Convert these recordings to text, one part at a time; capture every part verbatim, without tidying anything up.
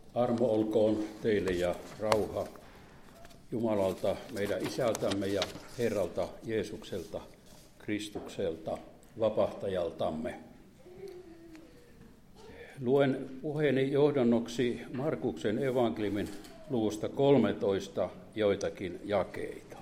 Armo olkoon teille ja rauha Jumalalta, meidän Isältämme ja Herralta Jeesukselta, Kristukselta, vapahtajaltamme. Luen puheeni johdannoksi Markuksen evankeliumin luvusta kolmetoista joitakin jakeita.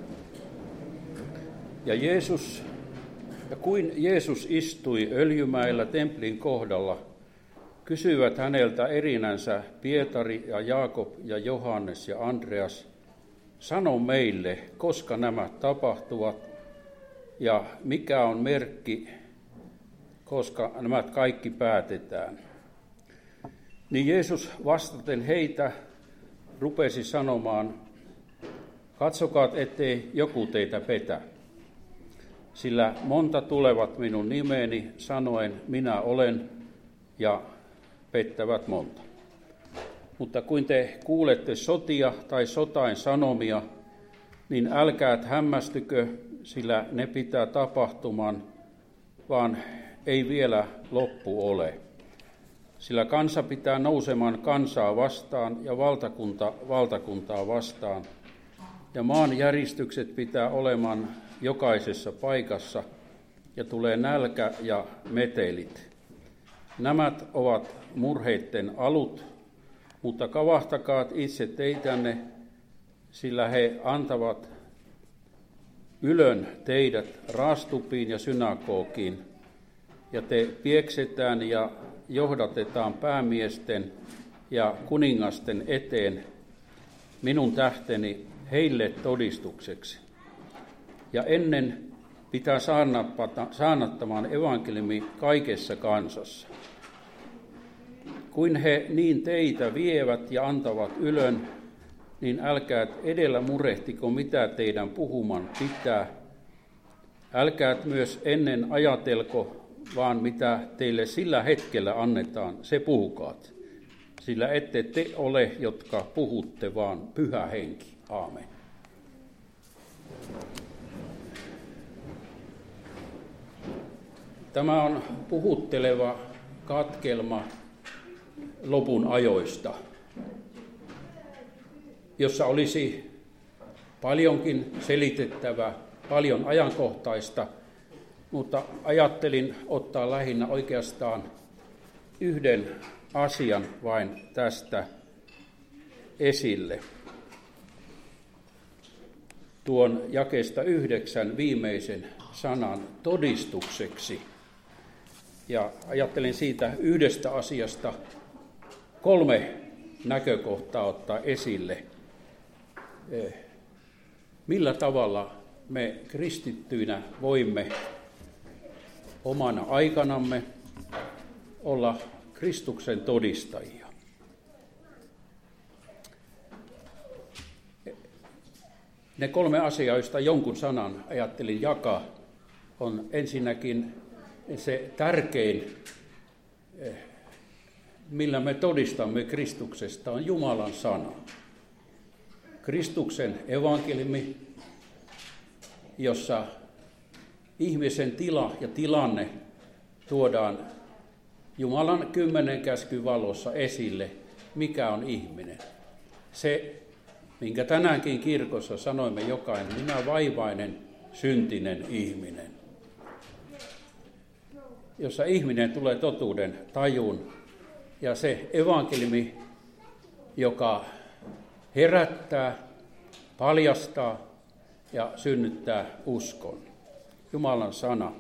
Ja Jeesus, ja kuin Jeesus istui Öljymäellä templin kohdalla, kysyivät häneltä erinänsä Pietari ja Jaakob ja Johannes ja Andreas, sano meille, koska nämä tapahtuvat ja mikä on merkki, koska nämä kaikki päätetään. Niin Jeesus vastaten heitä rupesi sanomaan, katsokaa, ettei joku teitä petä, sillä monta tulevat minun nimeeni sanoen, minä olen, ja pettävät monta. Mutta kun te kuulette sotia tai sotain sanomia, niin älkäät hämmästykö, sillä ne pitää tapahtumaan, vaan ei vielä loppu ole. Sillä kansa pitää nousemaan kansaa vastaan ja valtakunta valtakuntaa vastaan. Ja maan järistykset pitää olemaan jokaisessa paikassa ja tulee nälkä ja metelit. Nämä ovat murheitten alut, mutta kavahtakaat itse teitänne, sillä he antavat ylön teidät raastupiin ja synagogiin, ja te pieksetään ja johdatetaan päämiesten ja kuningasten eteen minun tähteni heille todistukseksi. Ja ennen pitää saarnattamaan evankeliumi kaikessa kansassa. Kuin he niin teitä vievät ja antavat ylön, niin älkäät edellä murehtiko, mitä teidän puhuman pitää. Älkäät myös ennen ajatelko, vaan mitä teille sillä hetkellä annetaan, se puhukaat. Sillä ette te ole, jotka puhutte, vaan Pyhä Henki. Aamen. Tämä on puhutteleva katkelma lopun ajoista, jossa olisi paljonkin selitettävää, paljon ajankohtaista, mutta ajattelin ottaa lähinnä oikeastaan yhden asian vain tästä esille. Tuon jakeesta yhdeksän viimeisen sanan todistukseksi. Ja ajattelin siitä yhdestä asiasta kolme näkökohtaa ottaa esille. Millä tavalla me kristittyinä voimme omana aikanamme olla Kristuksen todistajia. Ne kolme asiaa, joista jonkun sanan ajattelin jakaa, on ensinnäkin se tärkein, millä me todistamme Kristuksesta, on Jumalan sana. Kristuksen evankeliumi, jossa ihmisen tila ja tilanne tuodaan Jumalan kymmenen käskyn valossa esille, mikä on ihminen. Se, minkä tänäänkin kirkossa sanoimme jokainen, minä vaivainen, syntinen ihminen. Jossa ihminen tulee totuuden tajuun ja se evankeliumi, joka herättää, paljastaa ja synnyttää uskon. Jumalan sana.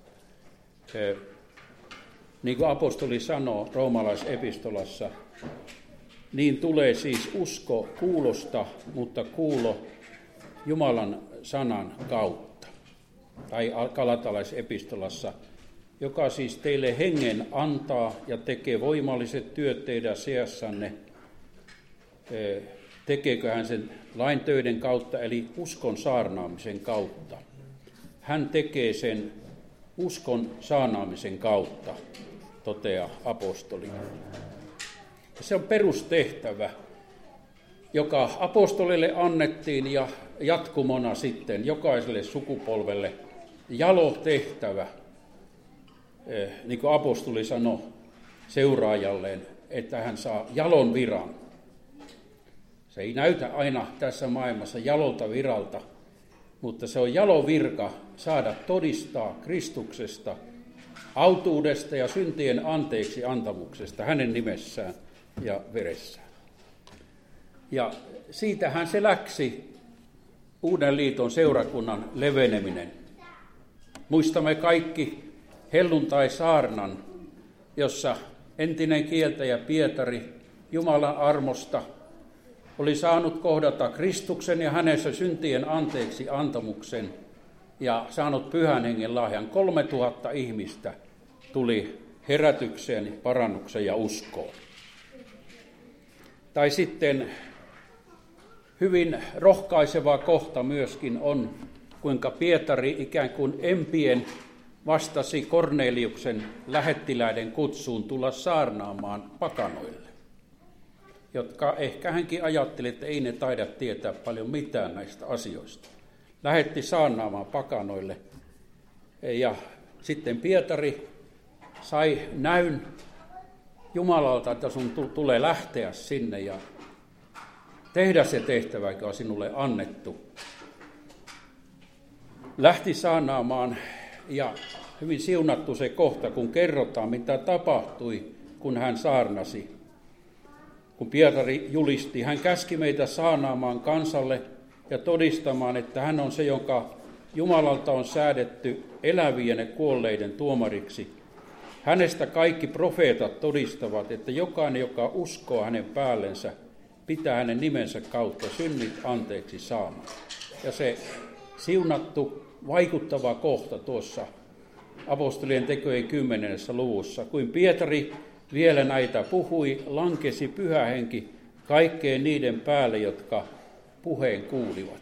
Niin kuin apostoli sanoo roomalaisepistolassa, niin tulee siis usko kuulosta, mutta kuulo Jumalan sanan kautta. Tai galatalaisepistolassa, joka siis teille hengen antaa ja tekee voimalliset työt teidän seassanne. Tekeekö hän sen lain töiden kautta, eli uskon saarnaamisen kautta. Hän tekee sen uskon saarnaamisen kautta, toteaa apostoli. Se on perustehtävä, joka apostolille annettiin ja jatkumona sitten jokaiselle sukupolvelle jalo tehtävä, niin kuin apostoli sanoi seuraajalleen, että hän saa jalon viran. Se ei näytä aina tässä maailmassa jalolta viralta, mutta se on jalovirka saada todistaa Kristuksesta, autuudesta ja syntien anteeksi antamuksesta hänen nimessään ja veressään. Ja siitähän se läksi Uuden liiton seurakunnan leveneminen. Muistamme kaikki helluntai-saarnan, jossa entinen kieltäjä Pietari Jumalan armosta oli saanut kohdata Kristuksen ja hänessä syntien anteeksi antamuksen ja saanut pyhän hengen lahjan. Kolme tuhatta ihmistä tuli herätykseen, parannukseen ja uskoon. Tai sitten hyvin rohkaiseva kohta myöskin on, kuinka Pietari ikään kuin empien vastasi Korneliuksen lähettiläiden kutsuun tulla saarnaamaan pakanoille, jotka ehkä hänkin ajatteli, että ei ne taida tietää paljon mitään näistä asioista. Lähetti saarnaamaan pakanoille ja sitten Pietari sai näyn Jumalalta, että sun tulee lähteä sinne ja tehdä se tehtävä, joka on sinulle annettu. Lähti saarnaamaan ja hyvin siunattu se kohta, kun kerrotaan, mitä tapahtui, kun hän saarnasi. Kun Pietari julisti, hän käski meitä saarnaamaan kansalle ja todistamaan, että hän on se, jonka Jumalalta on säädetty elävien ja kuolleiden tuomariksi. Hänestä kaikki profeetat todistavat, että jokainen, joka uskoo hänen päällensä, pitää hänen nimensä kautta synnit anteeksi saamaan. Ja se siunattu, vaikuttava kohta tuossa apostolien tekojen kymmenennessä luvussa, kuin Pietari vielä näitä puhui, lankesi Pyhä Henki kaikkeen niiden päälle, jotka puheen kuulivat.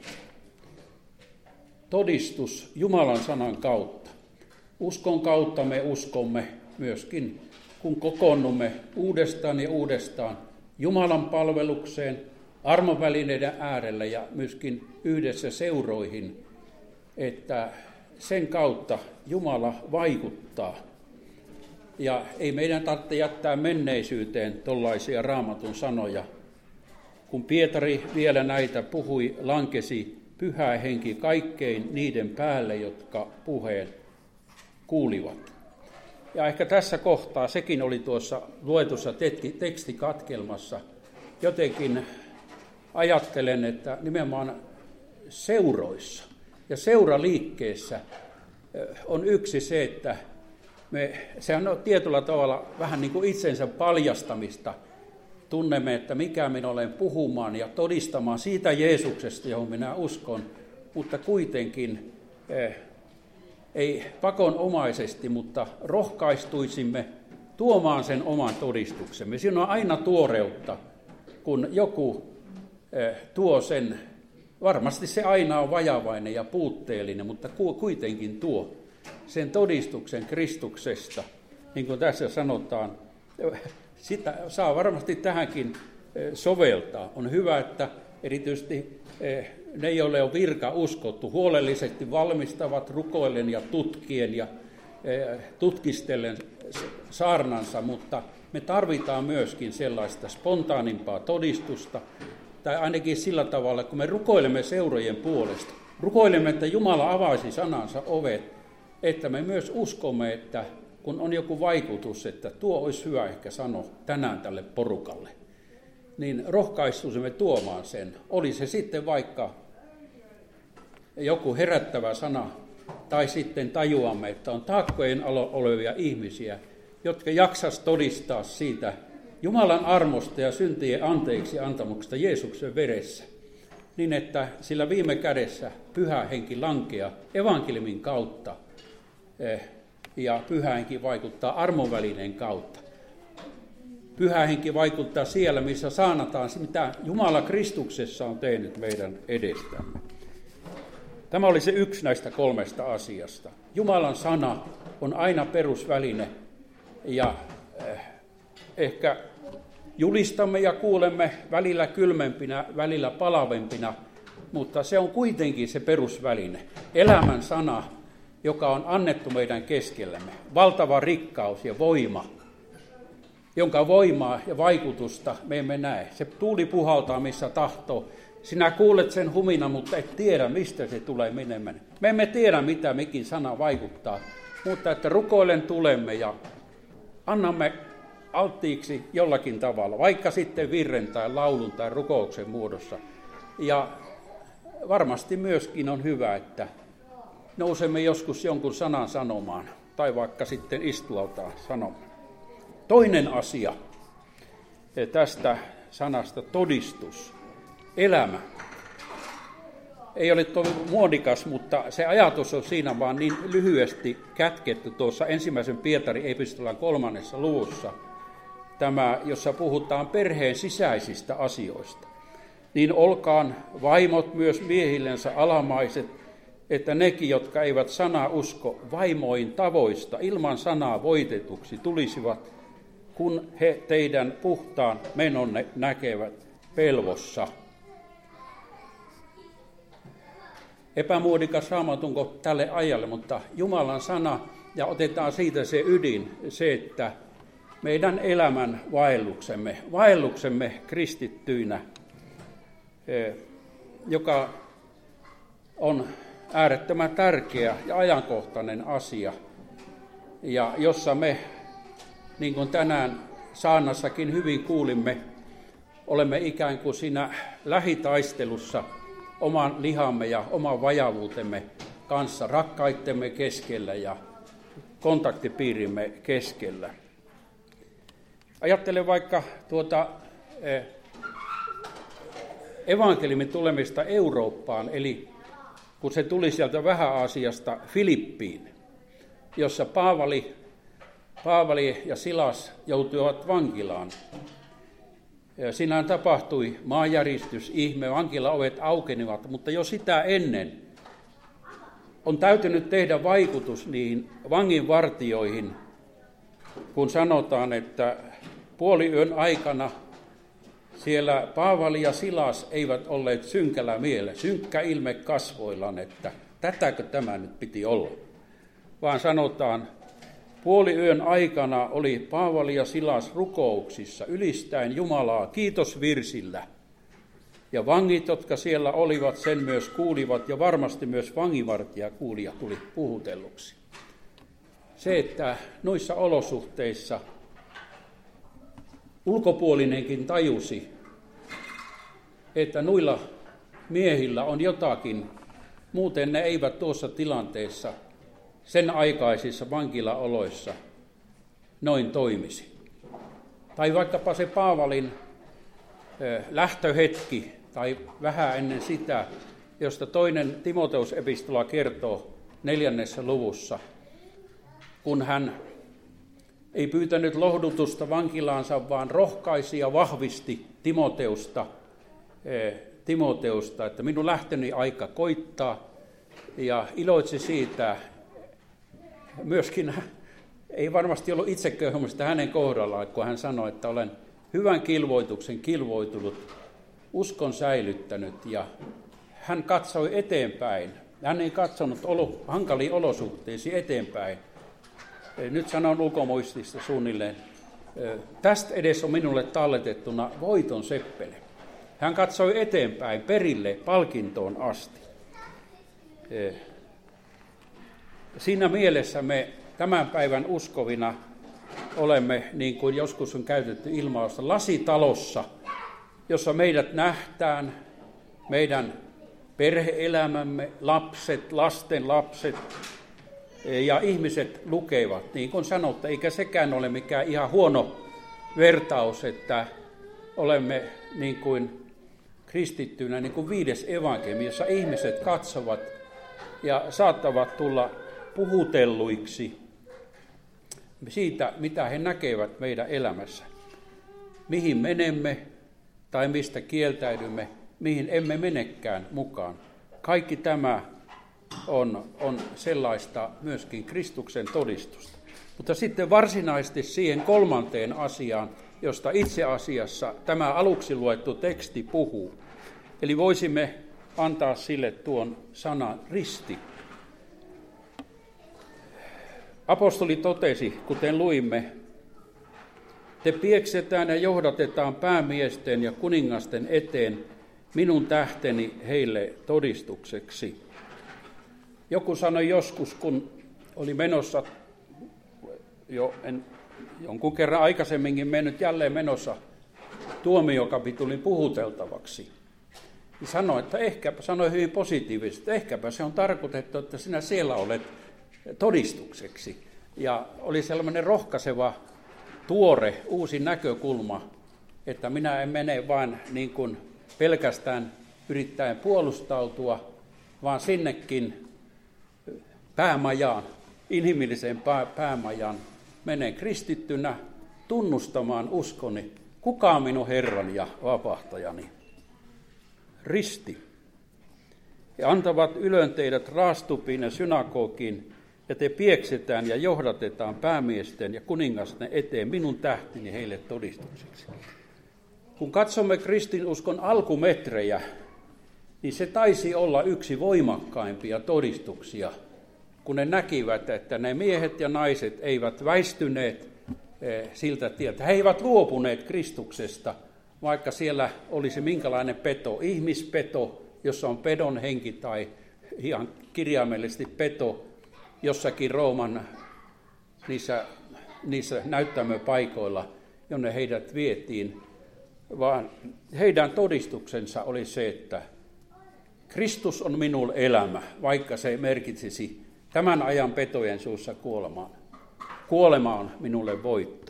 Todistus Jumalan sanan kautta. Uskon kautta me uskomme myöskin, kun kokoonnumme uudestaan ja uudestaan Jumalan palvelukseen, armonvälineiden äärellä ja myöskin yhdessä seuroihin, että sen kautta Jumala vaikuttaa. Ja ei meidän tarvitse jättää menneisyyteen tuollaisia Raamatun sanoja. Kun Pietari vielä näitä puhui, lankesi Pyhä Henki kaikkein niiden päälle, jotka puheen kuulivat. Ja ehkä tässä kohtaa, sekin oli tuossa luetussa tekstikatkelmassa, jotenkin ajattelen, että nimenomaan seuroissa ja seuraliikkeessä on yksi se, että me, sehän on tietyllä tavalla vähän niin kuin itsensä paljastamista. Tunnemme, että mikä minä olen puhumaan ja todistamaan siitä Jeesuksesta, johon minä uskon, mutta kuitenkin eh, ei pakonomaisesti, mutta rohkaistuisimme tuomaan sen oman todistuksemme. Siinä on aina tuoreutta, kun joku eh, tuo sen. Varmasti se aina on vajavainen ja puutteellinen, mutta kuitenkin tuo sen todistuksen Kristuksesta, niin kuin tässä sanotaan. Sitä saa varmasti tähänkin soveltaa. On hyvä, että erityisesti ne, joille on virka uskottu, huolellisesti valmistavat rukoillen ja tutkien ja tutkistellen saarnansa, mutta me tarvitaan myöskin sellaista spontaanimpaa todistusta, tai ainakin sillä tavalla, kun me rukoilemme seurojen puolesta, rukoilemme, että Jumala avaisi sanansa ovet, että me myös uskomme, että kun on joku vaikutus, että tuo olisi hyvä ehkä sanoa tänään tälle porukalle, niin rohkaistuisimme tuomaan sen. Oli se sitten vaikka joku herättävä sana, tai sitten tajuamme, että on taakkojen alla olevia ihmisiä, jotka jaksas todistaa siitä Jumalan armosta ja syntien anteeksi antamuksesta Jeesuksen veressä, niin että sillä viime kädessä Pyhä Henki lankeaa evankeliumin kautta, ja Pyhä Henki vaikuttaa armonvälineen kautta. Pyhä Henki vaikuttaa siellä, missä saanataan mitä Jumala Kristuksessa on tehnyt meidän edestämme. Tämä oli se yksi näistä kolmesta asiasta. Jumalan sana on aina perusväline ja eh, ehkä julistamme ja kuulemme välillä kylmempinä, välillä palavempina, mutta se on kuitenkin se perusväline. Elämän sana, joka on annettu meidän keskellämme. Valtava rikkaus ja voima. jonka voimaa ja vaikutusta me emme näe. Se tuuli puhaltaa, missä tahtoo. Sinä kuulet sen humina, mutta et tiedä, mistä se tulee menemään. Me emme tiedä, mitä mikin sana vaikuttaa, mutta että rukoilen tulemme ja annamme alttiiksi jollakin tavalla, vaikka sitten virren tai laulun tai rukouksen muodossa. Ja varmasti myöskin on hyvä, että nousemme joskus jonkun sanan sanomaan, tai vaikka sitten istualtaan sanomaan. Toinen asia tästä sanasta todistus, elämä. Ei ole muodikas, mutta se ajatus on siinä vaan niin lyhyesti kätketty tuossa ensimmäisen Pietarin epistolan kolmannessa luvussa, tämä, jossa puhutaan perheen sisäisistä asioista. Niin olkaan vaimot myös miehillensä alamaiset, että nekin, jotka eivät sanaa usko vaimoin tavoista ilman sanaa voitetuksi, tulisivat, kun he teidän puhtaan menonne näkevät pelvossa. Epämuodikas Raamatunko tälle ajalle, mutta Jumalan sana, ja otetaan siitä se ydin, se, että meidän elämän vaelluksemme, vaelluksemme kristittyinä, joka on äärettömän tärkeä ja ajankohtainen asia, ja jossa me, niin kuin tänään saarnassakin hyvin kuulimme, olemme ikään kuin siinä lähitaistelussa oman lihamme ja oman vajavuutemme kanssa, rakkaittemme keskellä ja kontaktipiirimme keskellä. Ajattelen vaikka tuota evankeliumin tulemista Eurooppaan, eli kun se tuli sieltä Vähä-Aasiasta Filippiin, jossa Paavali, Paavali ja Silas joutuivat vankilaan. Siinähän tapahtui maanjäristys, ihme, vankilaovet aukenivat, mutta jo sitä ennen on täytynyt tehdä vaikutus niihin vanginvartijoihin, kun sanotaan, että puoliyön aikana siellä Paavali ja Silas eivät olleet synkällä miele, synkkä ilme kasvoillaan, että tätäkö tämä nyt piti olla. Vaan sanotaan, puoliyön aikana oli Paavali ja Silas rukouksissa, ylistäen Jumalaa kiitosvirsillä. Ja vangit, jotka siellä olivat, sen myös kuulivat, ja varmasti myös vanginvartija kuuli ja tuli puhutelluksi. Se, että noissa olosuhteissa ulkopuolinenkin tajusi, että noilla miehillä on jotakin, muuten ne eivät tuossa tilanteessa sen aikaisissa vankilaoloissa noin toimisi. Tai vaikkapa se Paavalin lähtöhetki, tai vähän ennen sitä, josta toinen Timoteus-epistola kertoo neljännessä luvussa, kun hän ei pyytänyt lohdutusta vankilaansa, vaan rohkaisi ja vahvisti Timoteusta, Timoteusta, että minun lähtöni aika koittaa, ja iloitsi siitä. Myöskin ei varmasti ollut itseköyhmistä hänen kohdallaan, kun hän sanoi, että olen hyvän kilvoituksen kilvoitunut, uskon säilyttänyt, ja hän katsoi eteenpäin. Hän ei katsonut olo, hankaliin olosuhteisiin eteenpäin. Nyt sanon ulkomuistista suunnilleen. Tästä edessä on minulle talletettuna voiton seppele. Hän katsoi eteenpäin, perille, palkintoon asti. Siinä mielessä me tämän päivän uskovina olemme, niin kuin joskus on käytetty ilmausta, lasitalossa, jossa meidät nähtään, meidän perhe-elämämme, lapset, lasten lapset ja ihmiset lukevat. Niin kuin sanottu, eikä sekään ole mikään ihan huono vertaus, että olemme niin kuin kristittyinä, niin kuin viides evankeliumi, jossa ihmiset katsovat ja saattavat tulla puhutelluiksi siitä, mitä he näkevät meidän elämässä. Mihin menemme tai mistä kieltäydymme, mihin emme menekään mukaan. Kaikki tämä on, on sellaista myöskin Kristuksen todistusta. Mutta sitten varsinaisesti siihen kolmanteen asiaan, josta itse asiassa tämä aluksi luettu teksti puhuu. Eli voisimme antaa sille tuon sanan risti. Apostoli totesi, kuten luimme, Te pieksetään ja johdatetaan päämiesten ja kuningasten eteen minun tähteni heille todistukseksi. Joku sanoi joskus, kun oli menossa, jo en, jonkun kerran aikaisemminkin mennyt jälleen menossa tuomiokapitulin puhuteltavaksi, niin sanoi, että ehkä, sanoi hyvin positiivisesti, että ehkäpä se on tarkoitettu, että sinä siellä olet todistukseksi. Ja oli sellainen rohkaiseva, tuore, uusi näkökulma, että minä en mene vain niin kuin pelkästään yrittäen puolustautua, vaan sinnekin päämajaan, inhimilliseen päämajaan, menen kristittynä tunnustamaan uskoni, kuka on minun Herrani ja vapahtajani. Risti. He antavat ylön teidät raastupiin ja synagogiin, ja te pieksetään ja johdatetaan päämiesten ja kuningasten eteen minun tähtini heille todistukseksi. Kun katsomme kristinuskon alkumetrejä, niin se taisi olla yksi voimakkaimpia todistuksia, kun ne näkivät, että ne miehet ja naiset eivät väistyneet siltä tieltä. He eivät luopuneet Kristuksesta, vaikka siellä olisi minkälainen peto, ihmispeto, jossa on pedon henki tai ihan kirjaimellisesti peto jossakin Rooman niissä, niissä näyttämöpaikoilla, jonne heidät vietiin, vaan heidän todistuksensa oli se, että Kristus on minulle elämä, vaikka se merkitsisi tämän ajan petojen suussa kuolemaan. Kuolema on minulle voitto.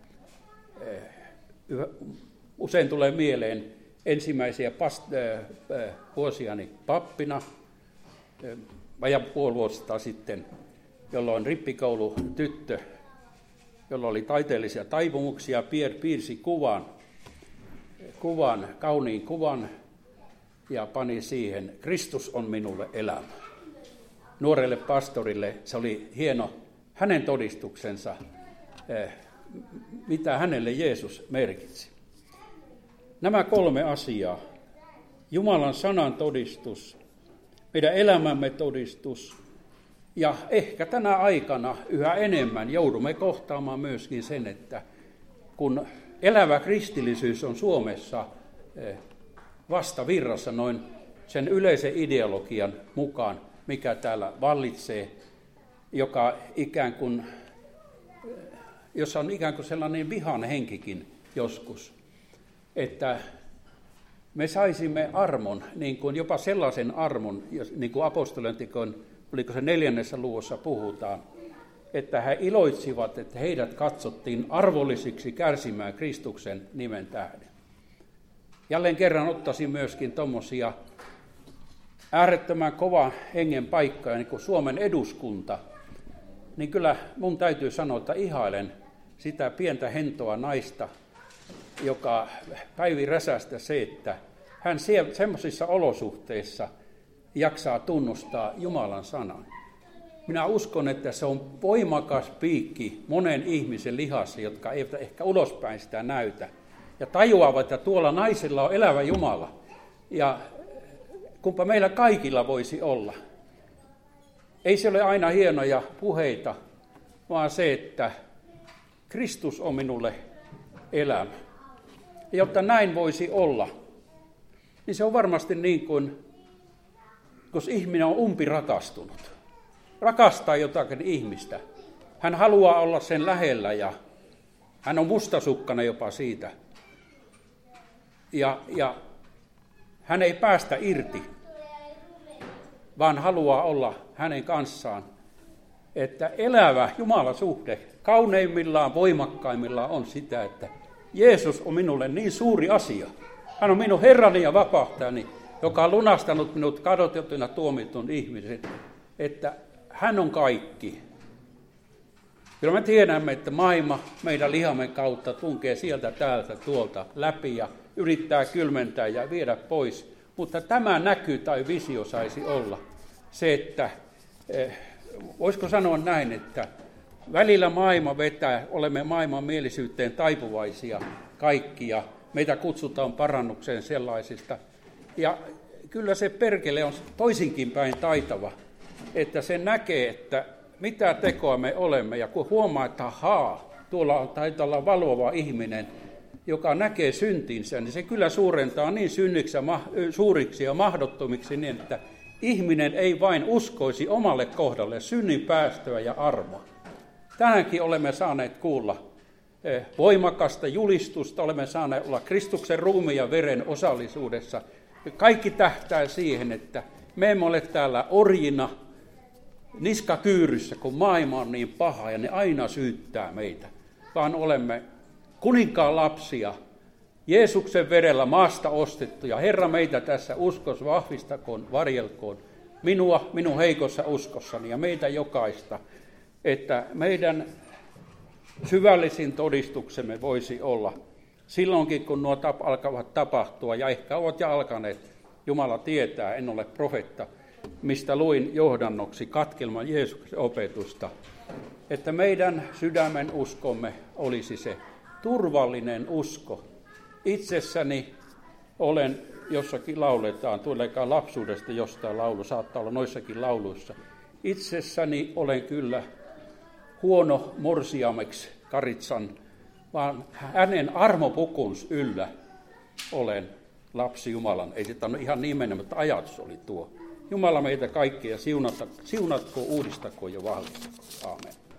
Usein tulee mieleen ensimmäisiä past- äh, vuosiani pappina, äh, vajaa puoli vuotta sitten, jolloin rippikoulutyttö, jolla oli taiteellisia taipumuksia, piirsi kuvan, kuvan, kauniin kuvan ja pani siihen, Kristus on minulle elämä. Nuorelle pastorille se oli hieno hänen todistuksensa, äh, mitä hänelle Jeesus merkitsi. Nämä kolme asiaa, Jumalan sanan todistus, meidän elämämme todistus ja ehkä tänä aikana yhä enemmän joudumme kohtaamaan myöskin sen, että kun elävä kristillisyys on Suomessa vasta virrassa noin sen yleisen ideologian mukaan, mikä täällä vallitsee, joka ikään kuin, jossa on ikään kuin sellainen vihan henkikin joskus, että me saisimme armon, niin kuin jopa sellaisen armon, niin kuin apostolien, oliko se neljännessä luvussa puhutaan, että he iloitsivat, että heidät katsottiin arvollisiksi kärsimään Kristuksen nimen tähden. Jälleen kerran ottaisin myöskin tuommoisia äärettömän kova hengen paikkoja, niin kuin Suomen eduskunta, niin kyllä mun täytyy sanoa, että ihailen sitä pientä hentoa naista, joka Päivi Räsästä se, että hän semmoisissa olosuhteissa jaksaa tunnustaa Jumalan sanan. Minä uskon, että se on voimakas piikki monen ihmisen lihassa, jotka eivät ehkä ulospäin sitä näytä. Ja tajuavat, että tuolla naisella on elävä Jumala. Ja kumpa meillä kaikilla voisi olla. Ei se ole aina hienoja puheita, vaan se, että Kristus on minulle elämä. Ja jotta näin voisi olla, niin se on varmasti niin kuin, jos ihminen on umpirakastunut. Rakastaa jotakin ihmistä. Hän haluaa olla sen lähellä ja hän on mustasukkana jopa siitä. Ja, ja hän ei päästä irti, vaan haluaa olla hänen kanssaan. Että elävä Jumalasuhde kauneimmillaan, voimakkaimmillaan on sitä, että Jeesus on minulle niin suuri asia. Hän on minun Herrani ja vapahtajani, joka on lunastanut minut kadotetuna tuomitun ihmisen, että hän on kaikki. Kyllä me tiedämme, että maailma meidän lihamme kautta tunkee sieltä täältä tuolta läpi ja yrittää kylmentää ja viedä pois. Mutta tämä näky tai visio saisi olla se, että eh, voisiko sanoa näin, että välillä maailma vetää, olemme maailman mielisyyteen taipuvaisia kaikkia. Meitä kutsutaan parannukseen sellaisista. Ja kyllä se perkele on toisinkin päin taitava, että se näkee, että mitä tekoa me olemme. Ja kun huomaa, että haa, tuolla taitaa olla valvova ihminen, joka näkee syntinsä, niin se kyllä suurentaa niin synniksi ja ma- suuriksi ja mahdottomiksi niin, että ihminen ei vain uskoisi omalle kohdalle synnin päästöä ja armoa. Tänäänkin olemme saaneet kuulla voimakasta julistusta, olemme saaneet olla Kristuksen ruumiin ja veren osallisuudessa. Kaikki tähtää siihen, että me emme ole täällä orjina niskakyyryssä, kun maailma on niin paha ja ne aina syyttää meitä, vaan olemme kuninkaan lapsia, Jeesuksen verellä maasta ostettuja. Herra meitä tässä uskossa vahvistakoon, varjelkoon minua, minun heikossa uskossani ja meitä jokaista, että meidän syvällisin todistuksemme voisi olla silloinkin, kun nuo tap- alkavat tapahtua, ja ehkä ovat jo alkaneet, Jumala tietää, en ole profetta, mistä luin johdannoksi katkelman Jeesuksen opetusta, että meidän sydämen uskomme olisi se turvallinen usko. Itsessäni olen, jossakin lauletaan, tuleekaan lapsuudesta jostain laulu, saattaa olla noissakin lauluissa, itsessäni olen kyllä huono morsiameksi Karitsan, vaan hänen armopukuns yllä olen lapsi Jumalan. Ei se ole ihan niin mennä, mutta ajatus oli tuo. Jumala meitä kaikkia siunatko, uudistako ja vahvistakoon. Aamen.